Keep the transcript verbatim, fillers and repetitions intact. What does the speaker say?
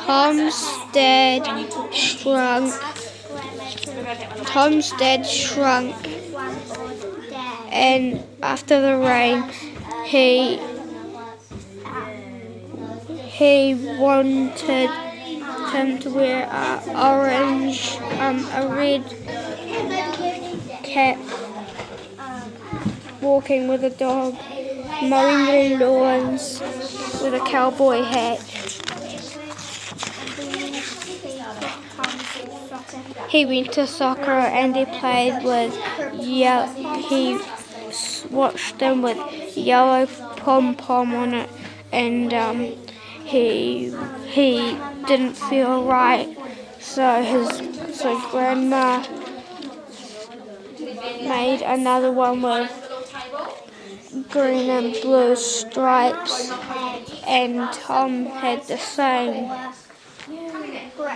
Tom's dad shrunk. Tom's dad shrunk, and after the rain, he he wanted him to wear a orange, um, a red cap, walking with a dog, mowing the lawns with a cowboy hat. He went to soccer and he played with yellow. He watched them with yellow pom pom on it, and um, he he didn't feel right. So his so grandma made another one with green and blue stripes, and Tom had the same.